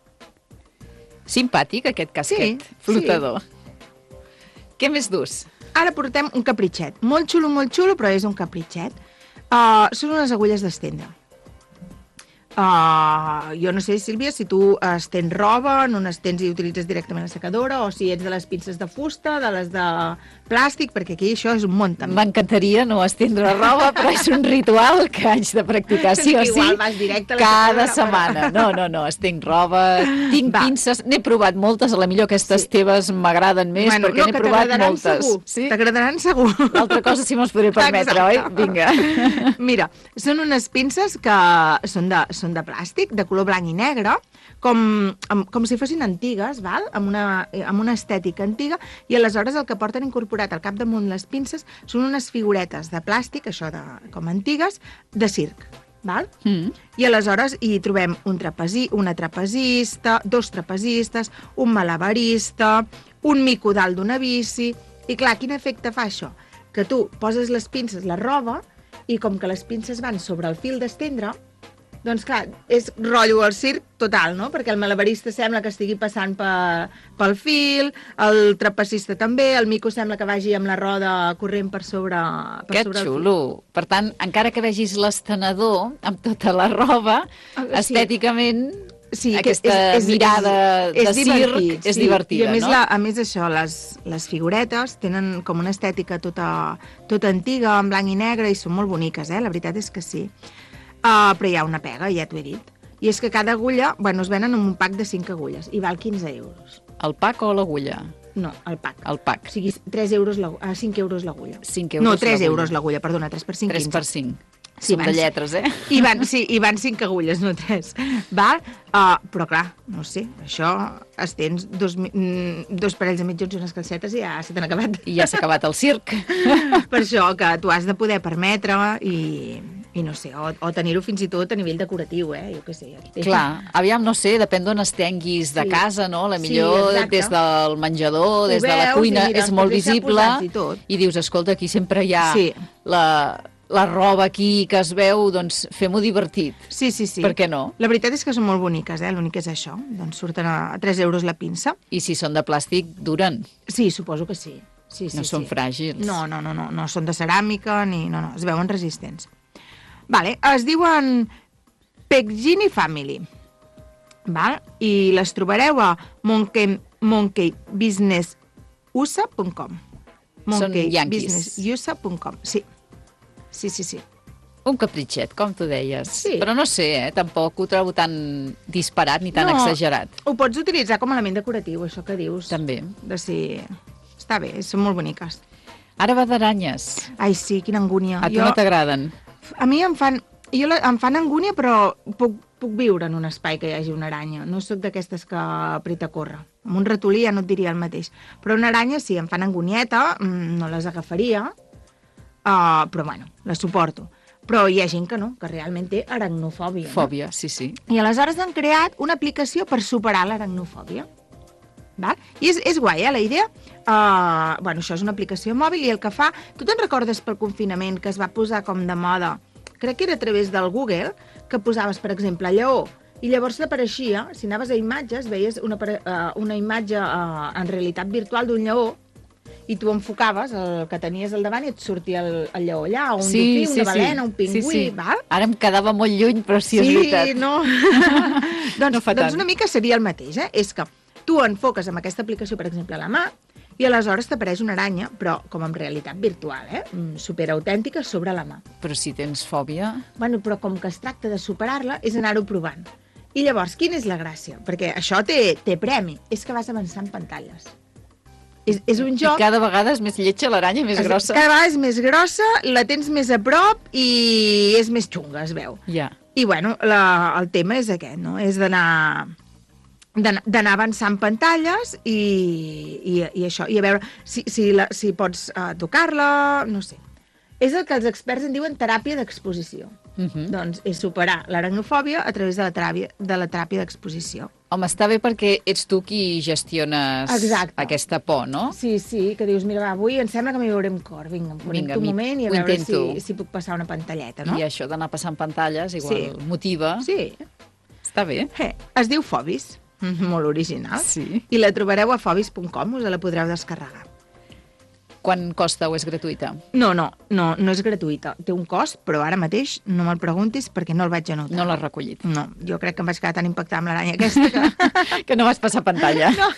Simpàtic, aquest casquet sí, flotador. Sí. Què més dus? Ara portem un capritxet. Molt xulo, molt xulo, però és un capritxet. Uh, són unes agulles d'estendre. Uh, jo no sé, Sílvia, si tu estens roba, no n'estens i utilitzes directament la secadora, o si ets de les pinces de fusta, de les de plàstic, perquè aquí això és un món també. M'encantaria no estendre roba, però és un ritual que haig de practicar, sí o sí, igual vas directe a la cada secadora, setmana. Però... No, no, no, estenc roba, tinc Va. pinces, n'he provat moltes, a la millor aquestes sí. teves m'agraden més, bueno, perquè no, n'he provat moltes. Segur. Sí? T'agradaran segur. L'altra cosa sí me'ls podré permetre, oi? Vinga. Mira, són unes pinces que són de són de plàstic, de color blanc i negre, com, com si fossin antigues, val? Amb, una, amb una estètica antiga, i aleshores el que porten incorporat al capdamunt les pinces són unes figuretes de plàstic, això de, com antigues, de circ. Val? Mm. I aleshores hi trobem un trapezi, una trapezista, dos trapezistes, un malabarista, un mico dalt d'una bici... I clar, quin efecte fa això? Que tu poses les pinces, la roba, i com que les pinces van sobre el fil d'estendre, doncs clar, és rotllo al circ total, no? Perquè el malabarista sembla que estigui passant pe, pel fil, el trapecista també, el mico sembla que vagi amb la roda corrent per sobre, per que sobre el xulo! fil. Per tant, encara que vegis l'estenedor amb tota la roba, sí. estèticament... Sí, aquesta és, és, mirada és, de és circ divertit, és sí. divertida, I a més, no? la, a més això, les, les figuretes tenen com una estètica tota, tota antiga, en blanc i negre, i són molt boniques, eh? La veritat és que sí. Uh, però hi ha una pega, ja t'ho he dit. I és que cada agulla, bueno, es venen en un pack de cinc agulles i val quinze euros. El pack o l'agulla? No, el pack. El pack. O sigui, tres euros la, uh, cinc euros l'agulla. cinc euros no, tres l'agulla. euros l'agulla, perdona, tres per cinc, tres quinze. per cinc. Sí, Són de lletres, eh? I van, sí, i van cinc agulles, no tres. Val? Uh, però clar, no sé, això es tens dos, dos parells de mitjons i unes calcetes i ja se t'han acabat. I ja s'ha acabat el circ. Per això que tu has de poder permetre i, I no sé, o, o tenir-ho fins i tot a nivell decoratiu, eh? Jo què sé. Clar, aviam, no sé, depèn d'on estenguis de Sí. casa, no? La Sí, millor exacte. des del menjador, Ho des de la veus cuina, i mira, és molt els papers ja visible posats i tot. i dius, escolta, aquí sempre hi ha Sí. la, la roba aquí que es veu, doncs fem-ho divertit. Sí, sí, sí. Per què no? La veritat és que són molt boniques, eh? L'únic és això. Doncs surten a tres euros la pinça. I si són de plàstic, duren. Sí, suposo que sí. Sí, sí, No són sí. fràgils. No, no, no, no, no són de ceràmica, ni... No, no, es veuen resistents. Vale, es diuen Peggini Family. Val? I les trobareu a monkey, monkey business u s a punt com. Són yanquis. business u s a punt com. Sí. Sí, sí, sí. Un capritxet, com tu deies. Sí. Però no sé, eh? Tampoc ho trobo tan disparat ni tan No. exagerat. Ho pots utilitzar com a element decoratiu, això que dius. També. De si... Està bé, són molt boniques. Ara va d'aranyes. Ai, sí, quina angúnia. A tu no t'agraden? A mi em fan... Jo la, em fan angúnia, però puc, puc viure en un espai que hi hagi una aranya. No sóc d'aquestes que apreta a córrer. Amb un ratolí ja no et diria el mateix. Però una aranya sí, em fan angunieta, mm, no les agafaria, uh, però bueno, les suporto. Però hi ha gent que no, que realment té aracnofòbia. Fòbia, no? sí, sí. I aleshores han creat una aplicació per superar l'aracnofòbia. Val? I és, és guai, eh, la idea. Uh, bueno, això és una aplicació mòbil i el que fa... Tu te'n recordes pel confinament que es va posar com de moda? Crec que era a través del Google, que posaves, per exemple, lleó, i llavors t'apareixia, si anaves a imatges, veies una, uh, una imatge uh, en realitat virtual d'un lleó, i tu enfocaves el que tenies al davant i et sortia el, el lleó allà, un sí, dofí, sí, una balena, sí. un pingüí, sí, sí. val? Ara em quedava molt lluny, però sí, és veritat. Sí, no. doncs, no fa doncs tant. una mica seria el mateix, eh? És que tu enfoques amb aquesta aplicació, per exemple, a la mà, i aleshores t'apareix una aranya, però com en realitat virtual, eh? Superautèntica, sobre la mà. Però si tens fòbia... Bueno, però com que es tracta de superar-la, és anar-ho provant. I llavors, quina és la gràcia? Perquè això té, té premi. És que vas avançant pantalles. És, és un joc... I cada vegada és més lletja l'aranya, més és, grossa. Cada vegada és més grossa, la tens més a prop i és més xunga, es veu. Ja. I, bueno, la, el tema és aquest, no? És d'anar d'anar avançant pantalles i, i, i això, i a veure si, si, la, si pots uh, tocar-la, no sé. És el que els experts en diuen teràpia d'exposició. Uh -huh. Doncs és superar l'aracnofòbia a través de la teràpia, de la teràpia d'exposició. Home, està bé perquè ets tu qui gestiones Exacte. aquesta por, no? Sí, sí, que dius, mira, va, avui em sembla que m'hi veuré amb cor. Vinga, em connecto un moment i a ho veure intento. si, si puc passar una pantalleta, no? I això d'anar passant pantalles igual Sí. motiva. Sí. Està bé. Eh, es diu Fobis, molt original. Sí. I la trobareu a fobis punt com, us la podreu descarregar. Quan costa o és gratuïta? No, no, no, no és gratuïta. Té un cost, però ara mateix no me'l preguntis perquè no el vaig anotar. No l'has recollit. No, jo crec que em vaig quedar tan impactada amb l'aranya aquesta que... que no vas passar pantalla. No.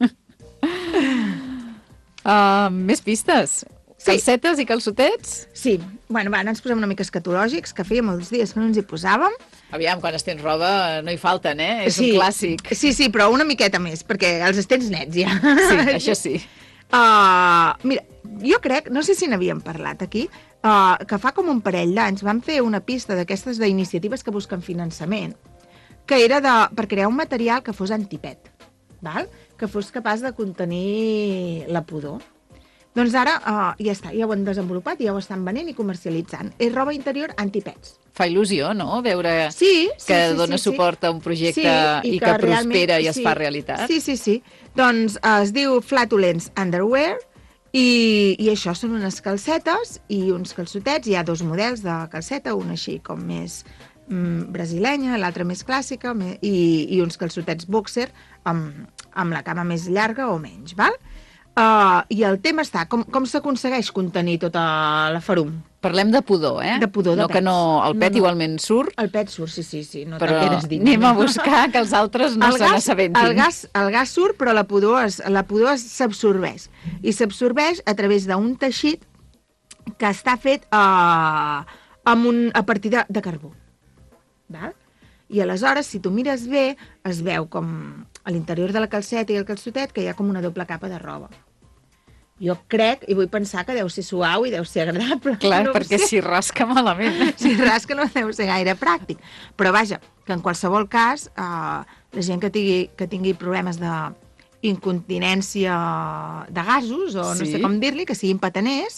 uh, més pistes? Sí. Calcetes i calçotets? Sí. Bueno, va, ara ens posem una mica escatològics, que feia molts dies que no ens hi posàvem. Aviam, quan es tens roba no hi falten, eh? És sí, un clàssic. Sí, sí, però una miqueta més, perquè els tens nets ja. Sí, això sí. Uh, mira, jo crec, no sé si n'havíem parlat aquí, uh, que fa com un parell d'anys vam fer una pista d'aquestes d'iniciatives que busquen finançament, que era de, per crear un material que fos antipet, val? Que fos capaç de contenir la pudor. Doncs ara uh, ja està, ja ho han desenvolupat, ja ho estan venent i comercialitzant. És roba interior antipets. Fa il·lusió, no?, veure sí, sí, que sí, dona sí, suport sí. a un projecte sí, i, i que, que prospera i es sí, fa realitat. Sí, sí, sí. Doncs uh, es diu Flatulence Underwear i, i això són unes calcetes i uns calçotets. Hi ha dos models de calceta, una així com més mm, brasilenya, l'altra més clàssica, me, i, i uns calçotets boxer amb, amb la cama més llarga o menys, val? Uh, I el tema està, com, com s'aconsegueix contenir tota la farum? Parlem de pudor, eh? De pudor, de no, que no, el pet no, no. igualment surt. El pet surt, sí, sí, sí. No però dir, anem a buscar que els altres no el se gas, n'assabentin. El gas, el gas surt, però la pudor es, la pudor s'absorbeix. I s'absorbeix a través d'un teixit que està fet uh, amb un, a partir de, de carbó. Val? I aleshores, si tu mires bé, es veu com a l'interior de la calceta i el calçotet que hi ha com una doble capa de roba. Jo crec, i vull pensar que deu ser suau i deu ser agradable. Clar, no perquè sé. si rasca malament. Si rasca no deu ser gaire pràctic. Però vaja, que en qualsevol cas, eh, la gent que tingui, que tingui problemes d'incontinència de gasos, o no Sí. sé com dir-li, que siguin pataners,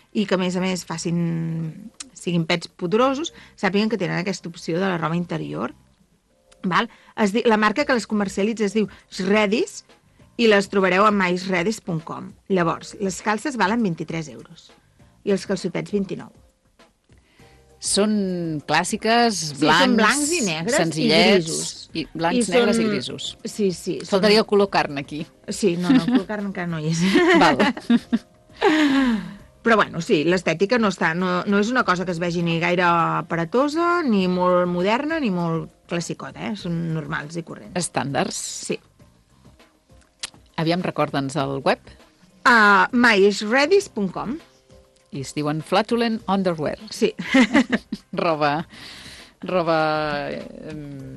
i que a més a més facin, siguin pets pudorosos, sàpiguen que tenen aquesta opció de la roba interior. Val? Es di, la marca que les comercialitza es diu Shreddies i les trobareu a mais redis punt com. Llavors, les calces valen vint-i-tres euros i els calçotets vint-i-nou. Són clàssiques, blancs, sí, són blancs i negres senzillets, i grisos. I blancs, I negres són... i grisos. Sí, sí. Faltaria el color carn aquí. Sí, no, no, el color carn encara no hi és. Val. Però bueno, sí, l'estètica no, està, no, no és una cosa que es vegi ni gaire aparatosa, ni molt moderna, ni molt classicota, eh? Són normals i corrents. Estàndards. Sí. Aviam, recorda'ns el web. Uh, mais redis punt com. I es diuen Flatulent Underwear. Sí. roba... roba... Eh,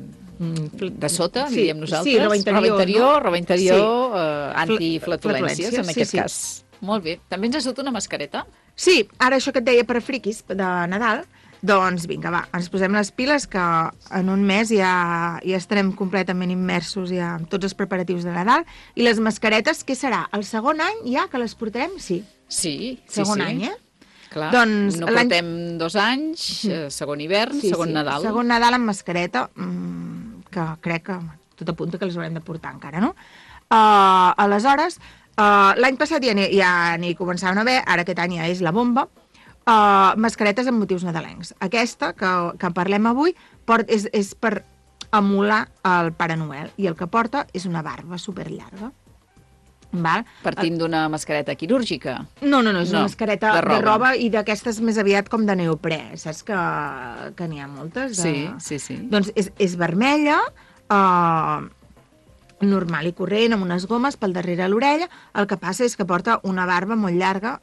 de sota, sí, diríem nosaltres. Sí, roba interior. Roba interior, no? roba interior sí. eh, antiflatulències, en aquest sí, cas. Sí. Molt bé. També ens has dut una mascareta? Sí, ara això que et deia per a friquis de Nadal, doncs vinga, va, ens posem les piles que en un mes ja, ja estarem completament immersos ja en tots els preparatius de Nadal. I les mascaretes, què serà? El segon any ja que les portarem? Sí. Sí, sí, segon sí. any, eh? Clar, doncs, no portem dos anys, eh, segon hivern, sí, segon sí. Nadal. Segon Nadal amb mascareta, mmm, que crec que tot apunta que les haurem de portar encara, no? Uh, aleshores, uh, l'any passat ja n'hi ja començaven a haver, ara aquest any ja és la bomba, uh, mascaretes amb motius nadalencs. Aquesta, que, que parlem avui, port, és, és per emular el Pare Noel, i el que porta és una barba superllarga. Val? Partint d'una mascareta quirúrgica? No, no, no, és no, una mascareta de roba, de roba i d'aquestes més aviat com de neoprè. Saps que, que n'hi ha moltes? De... Sí, sí, sí. Doncs és, és vermella, eh, normal i corrent, amb unes gomes pel darrere l'orella. El que passa és que porta una barba molt llarga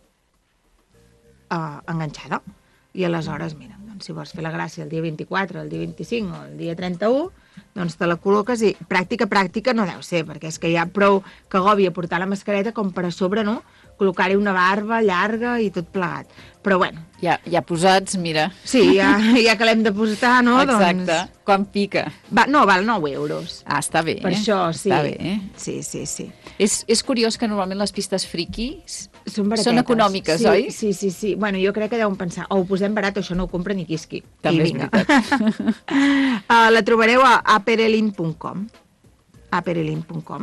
eh, enganxada. I aleshores, mira, doncs, si vols fer la gràcia el dia vint-i-quatre, el dia vint-i-cinc o el dia trenta-u, doncs te la col·loques i pràctica, pràctica no deu ser, perquè és que hi ha prou que agòbia portar la mascareta com per a sobre, no?, col·locar-hi una barba llarga i tot plegat. Però bueno. Ja, ja posats, mira. Sí, ja, ja que l'hem de posar, no? Exacte. Doncs... Quan pica? Va, no, val nou euros. Ah, està bé. Per això, sí. Està bé. Sí, sí, sí. És, és curiós que normalment les pistes friquis són, són econòmiques, sí, oi? Sí, sí, sí. Bueno, jo crec que deuen pensar, o ho posem barat o això no ho compra ni quisqui. També I és vinga. veritat. uh, la trobareu a aperelin punt com. aperelin punt com.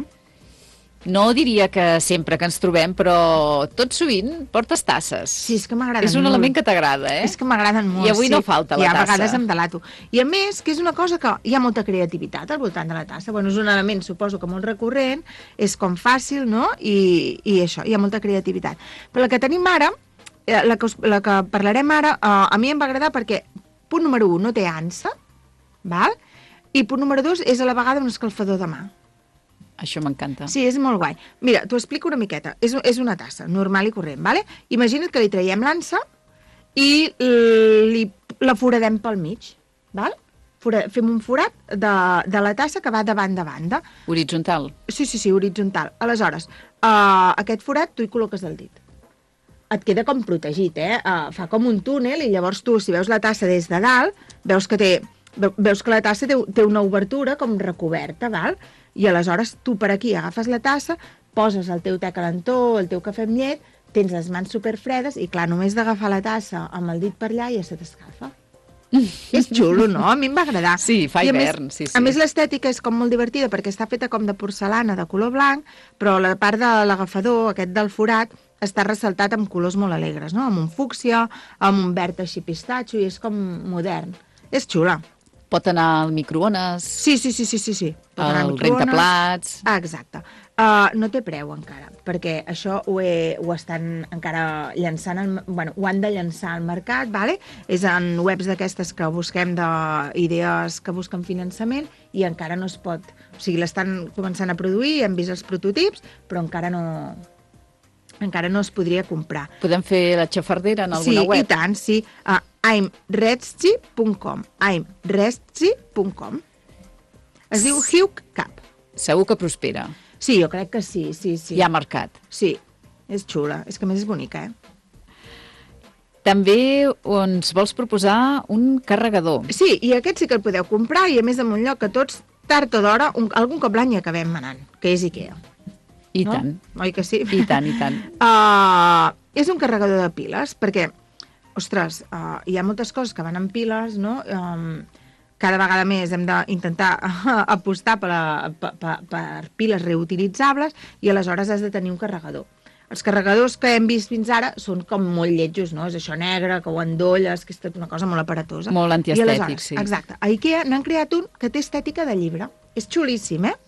No diria que sempre que ens trobem, però tot sovint portes tasses. Sí, és que m'agraden És un molt. element que t'agrada, eh? És que m'agraden molt, I avui sí. no falta la tassa. I a tassa. vegades em delato. I a més, que és una cosa que hi ha molta creativitat al voltant de la tassa. Bueno, és un element, suposo que molt recurrent, és com fàcil, no? I, i això, hi ha molta creativitat. Però la que tenim ara, la que, us, la que parlarem ara, uh, a mi em va agradar perquè, punt número un, no té ansa, val? I punt número dos, és a la vegada un escalfador de mà. Això m'encanta. Sí, és molt guai. Mira, t'ho explico una miqueta. És, és una tassa normal i corrent, ¿vale? Imagina't que li traiem l'ansa i li, la foradem pel mig, ¿val? Fora, fem un forat de, de la tassa que va de banda a banda. Horitzontal? Sí, sí, sí, horitzontal. Aleshores, uh, aquest forat tu hi col·loques el dit. Et queda com protegit, eh? Uh, fa com un túnel i llavors tu, si veus la tassa des de dalt, veus que té... Veus que la tassa té, té una obertura com recoberta, val? I aleshores tu per aquí agafes la tassa, poses el teu te calentó, el teu cafè amb llet, tens les mans superfredes i clar, només d'agafar la tassa amb el dit per allà ja se t'escalfa. És xulo, no? A mi em va agradar. Sí, fa hivern, més, sí, sí. A més l'estètica és com molt divertida perquè està feta com de porcelana de color blanc, però la part de l'agafador, aquest del forat, està ressaltat amb colors molt alegres, no? Amb un fúcsia, amb un verd així pistatxo i és com modern. És xula. Pot anar al microones. Sí, sí, sí, sí, sí, sí. Al rentaplats. Ah, exacte. Uh, no té preu encara, perquè això ho, he, ho estan encara llançant, al, bueno, ho han de llançar al mercat, vale? És en webs d'aquestes que busquem d'idees que busquen finançament i encara no es pot... O sigui, l'estan començant a produir, hem vist els prototips, però encara no... encara no es podria comprar. Podem fer la xafardera en alguna sí, web? Sí, i tant, sí. Uh, aimredzi punt com. aimredzi punt com. Es diu Hugh Cap. Segur que prospera. Sí, jo crec que sí, sí, sí. Hi ha mercat. Sí, és xula. És que a més és bonica, eh? També ens vols proposar un carregador. Sí, i aquest sí que el podeu comprar i a més en un lloc que tots, tard o d'hora, un, algun cop l'any hi acabem anant, que és Ikea. I no? tant. Oi que sí? I tant, i tant. Uh, és un carregador de piles, perquè, ostres, uh, hi ha moltes coses que van amb piles, no? Um, cada vegada més hem d'intentar apostar per, a, per, per, per piles reutilitzables i aleshores has de tenir un carregador. Els carregadors que hem vist fins ara són com molt lletjos, no? És això negre, que ho endolles, que és tot una cosa molt aparatosa. Molt antiestètic, sí. Exacte. A IKEA n'han creat un que té estètica de llibre. És xulíssim, eh?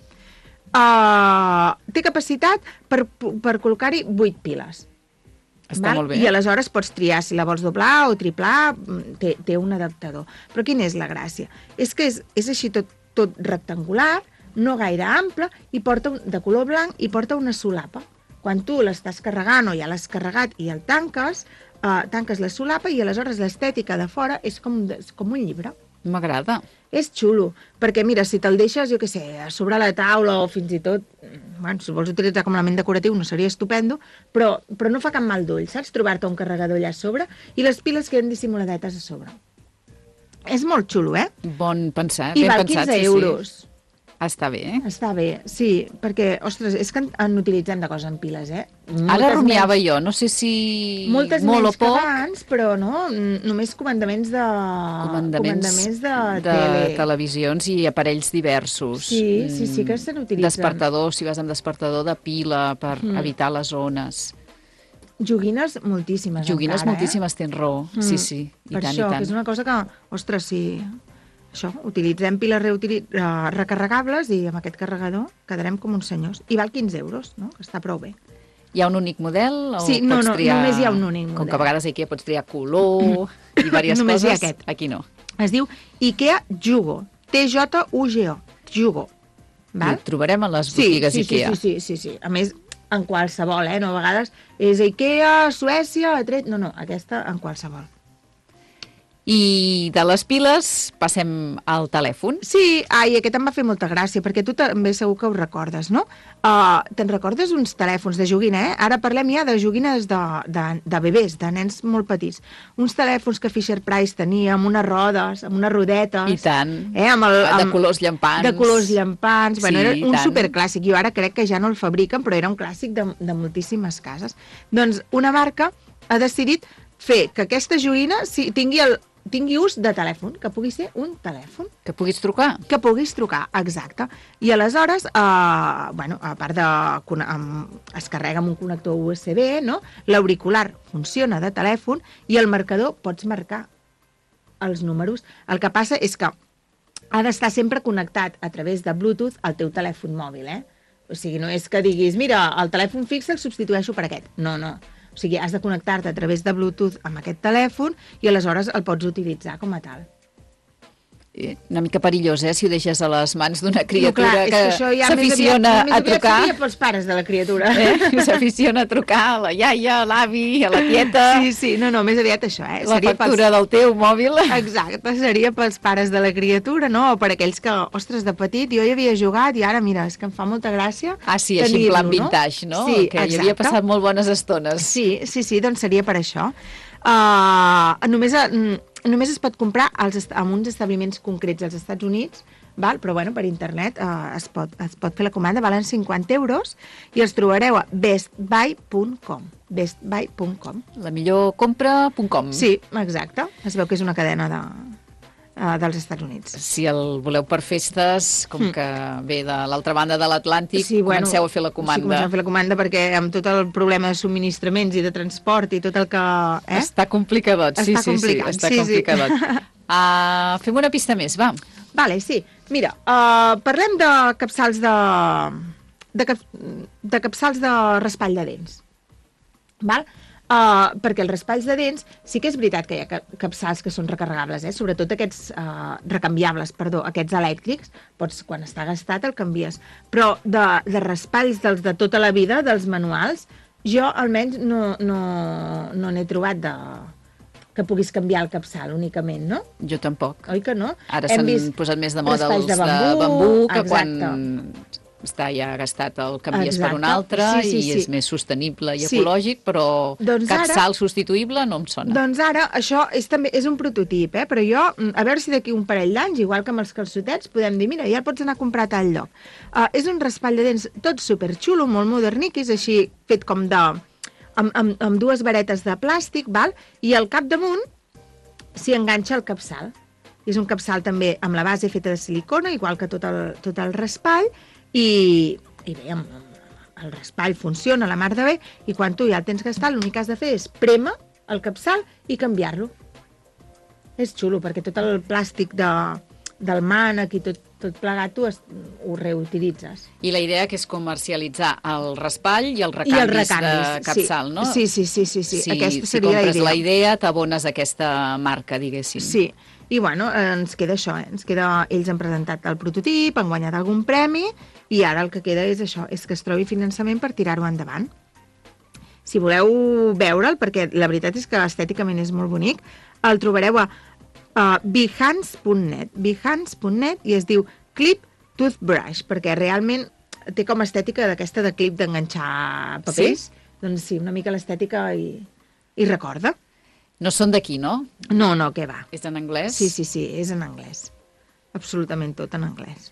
Uh, té capacitat per, per col·locar-hi vuit piles. Està val? molt bé. I aleshores pots triar si la vols doblar o triplar, té, té un adaptador. Però quina és la gràcia? És que és, és així tot, tot rectangular, no gaire ample, i porta un, de color blanc i porta una solapa. Quan tu l'estàs carregant o ja l'has carregat i el tanques, uh, tanques la solapa i aleshores l'estètica de fora és com, com un llibre. M'agrada. És xulo, perquè mira, si te'l deixes, jo què sé, a sobre la taula o fins i tot, bueno, si vols utilitzar com a element decoratiu no seria estupendo, però, però no fa cap mal d'ull, saps? Trobar-te un carregador allà a sobre i les piles queden dissimuladetes a sobre. És molt xulo, eh? Bon pensar, I ben val pensat, quinze sí, euros. sí. Està bé, eh? Està bé, sí, perquè, ostres, és que en, en utilitzem de coses amb piles, eh? Moltes Ara rumiava menys, jo, no sé si moltes molt o menys que poc, abans, però no, N- només comandaments de... comandaments, comandaments de, de tele. televisions i aparells diversos. Sí, sí, sí que se n'utilitzen. Despertador, si vas amb despertador de pila per Mm. evitar les ones. Joguines moltíssimes Joguines encara, moltíssimes, tens raó. eh? Sí, sí, i per tant, això, i tant. que és una cosa que, ostres, sí, això, utilitzem piles reutili... uh, recarregables i amb aquest carregador quedarem com uns senyors. I val quinze euros, no? Que està prou bé. Hi ha un únic model? O Sí, no, pots no, triar... només hi ha un únic Com model. que a vegades aquí pots triar color i diverses Només hi ha coses, aquest. aquí no. Es diu IKEA Jugo, T J U G O, Jugo. I Val? el trobarem a les Sí, botigues sí, IKEA. sí, sí, sí, sí. A més, en qualsevol, eh? No, a vegades és IKEA, Suècia, ha tret... No, no, aquesta en qualsevol. I de les piles passem al telèfon. Sí, ai, aquest em va fer molta gràcia, perquè tu també segur que ho recordes, no? Uh, Te'n recordes uns telèfons de joguina, eh? Ara parlem ja de joguines de, de, de bebès, de nens molt petits. Uns telèfons que Fisher-Price tenia amb unes rodes, amb unes rodetes. I tant. Eh? Amb el, amb, De colors llampants. De colors llampants. Bueno, Sí, era i un tant. superclàssic. Jo ara crec que ja no el fabriquen, però era un clàssic de, de moltíssimes cases. Doncs una marca ha decidit fer que aquesta joguina si, tingui el tingui ús de telèfon, que pugui ser un telèfon. Que puguis trucar. Que puguis trucar, exacte. I aleshores, eh, bueno, a part de... Amb, es carrega amb un connector U S B, no? L'auricular funciona de telèfon i el marcador pots marcar els números. El que passa és que ha d'estar sempre connectat a través de Bluetooth al teu telèfon mòbil, eh? O sigui, no és que diguis, mira, el telèfon fix el substitueixo per aquest. No, no. O sigui, has de connectar-te a través de Bluetooth amb aquest telèfon i aleshores el pots utilitzar com a tal. Una mica perillós, eh, si ho deixes a les mans d'una criatura no, clar, que, que ja s'aficiona més a aviat trucar. seria pels pares de la criatura. Eh? S'aficiona a trucar a la iaia, a l'avi, a la tieta. Sí, sí, no, no, més aviat això, eh? La seria factura pels... del teu mòbil. Exacte, seria pels pares de la criatura, no? O per aquells que, ostres, de petit jo hi havia jugat i ara, mira, és que em fa molta gràcia Ah, sí, així en plan vintage, no? Sí, que exacte. hi havia passat molt bones estones. Sí, sí, sí, doncs seria per això. Uh, només, uh, només es pot comprar als, en uns establiments concrets als Estats Units, val? Però bueno, per internet uh, es, pot, es pot fer la comanda, valen cinquanta euros i els trobareu a best buy punt com. best buy punt com. La millor compra punt com. Sí, exacte. Es veu que és una cadena de, uh, dels Estats Units. Si el voleu per festes, com mm. que ve de l'altra banda de l'Atlàntic, sí, bueno, comenceu a fer la comanda. Sí, comenceu a fer la comanda perquè amb tot el problema de subministraments i de transport i tot el que... Eh? Està complicadot, sí, està sí, complicat, sí, està sí, complicadot. Sí. Uh, fem una pista més, va. Vale, sí. Mira, uh, parlem de capçals de... de, cap, de capçals de raspall de dents. Val? Uh, perquè els raspalls de dents sí que és veritat que hi ha capçals que són recarregables, eh? Sobretot aquests uh, recanviables, perdó, aquests elèctrics, pots, quan està gastat el canvies, però de, de raspalls dels de tota la vida, dels manuals, jo almenys no, no, no n'he trobat de que puguis canviar el capçal únicament, no? Jo tampoc. Oi que no? Ara s'han posat més de moda els de bambú, de bambú que exacte. quan està ja gastat, el canvies Exacte. per un altre Sí, sí, i sí. és més sostenible i Sí. ecològic, però Doncs ara- capçal substituïble no em sona. Doncs ara, això és també és un prototip, eh? Però jo, mm, a veure si d'aquí un parell d'anys, igual que amb els calçotets, podem dir, mira, ja el pots anar a comprar a tal lloc. Uh, és un raspall de dents tot superxulo, molt modernic, és així fet com de... amb, amb, amb dues varetes de plàstic, val? I al capdamunt s'hi enganxa el capçal. És un capçal també amb la base feta de silicona, igual que tot el, tot el raspall, i, i bé, amb, amb el raspall funciona la mar de bé, i quan tu ja el tens gastat, l'únic que has de fer és prémer el capçal i canviar-lo. És xulo, perquè tot el plàstic de, del mànec i tot, tot plegat tu es, ho reutilitzes. I la idea que és comercialitzar el raspall i els I recanvis, els recanvis, de capçal, sí. no? Sí, sí, sí, sí, sí. Si, Aquesta si seria la compres idea. la idea, t'abones aquesta marca, diguéssim. Sí, i bueno, ens queda això, eh? ens queda, ells han presentat el prototip, han guanyat algun premi, i ara el que queda és això, és que es trobi finançament per tirar-ho endavant. Si voleu veure'l, perquè la veritat és que estèticament és molt bonic, el trobareu a uh, behance punt net, behance punt net, i es diu Clip Toothbrush, perquè realment té com estètica d'aquesta de clip d'enganxar papers. Sí? Doncs sí, una mica l'estètica i, i recorda. No són d'aquí, no? No, no, què va. És en anglès? Sí, sí, sí, és en anglès. Absolutament tot en anglès.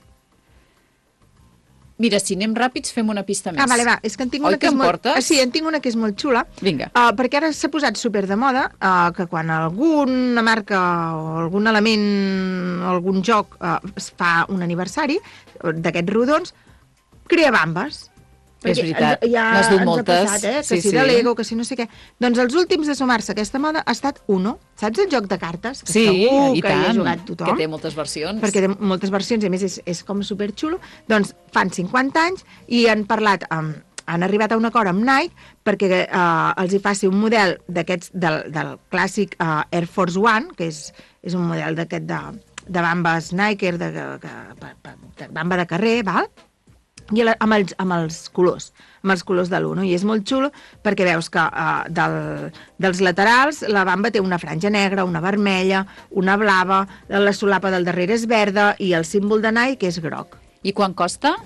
Mira, si anem ràpids, fem una pista més. Ah, vale, va, és que en tinc Oi una que que és em molt... portes? Ah, sí, en tinc una que és molt xula. Vinga. Uh, perquè ara s'ha posat super de moda uh, que quan alguna marca o algun element, algun joc uh, es fa un aniversari d'aquests rodons, crea bambes. És veritat, ja n'has dut ens moltes. ha passat, eh? Que Sí, si sí. de Lego, que si no sé què. Doncs els últims de sumar-se a aquesta moda ha estat Uno. Saps el joc de cartes? Que Sí, segur i que hi ha tant, jugat tothom. que té moltes versions. Perquè té moltes versions i a més és, és com superxulo. Doncs fan cinquanta anys i han parlat amb, han arribat a un acord amb Nike perquè eh, els hi faci un model d'aquests del, del clàssic eh, Air Force One, que és, és un model d'aquest de, de bambes Nike, de, de, de, de bamba de carrer, val? I la, amb, els, amb els colors, amb els colors de l'Uno, i és molt xulo perquè veus que uh, del, dels laterals la bamba té una franja negra, una vermella, una blava, la solapa del darrere és verda i el símbol de Nike és groc. I quan costa?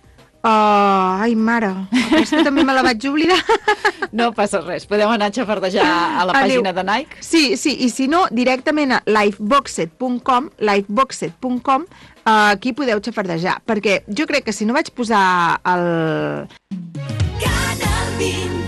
Uh, ai, mare, aquesta també me la vaig oblidar. No passa res, podem anar a xafardejar a la Aneu. pàgina de Nike? Sí, sí, i si no, directament a lifeboxet punt com, lifeboxet punt com, uh, aquí podeu xafardejar, perquè jo crec que si no vaig posar el... Canal vint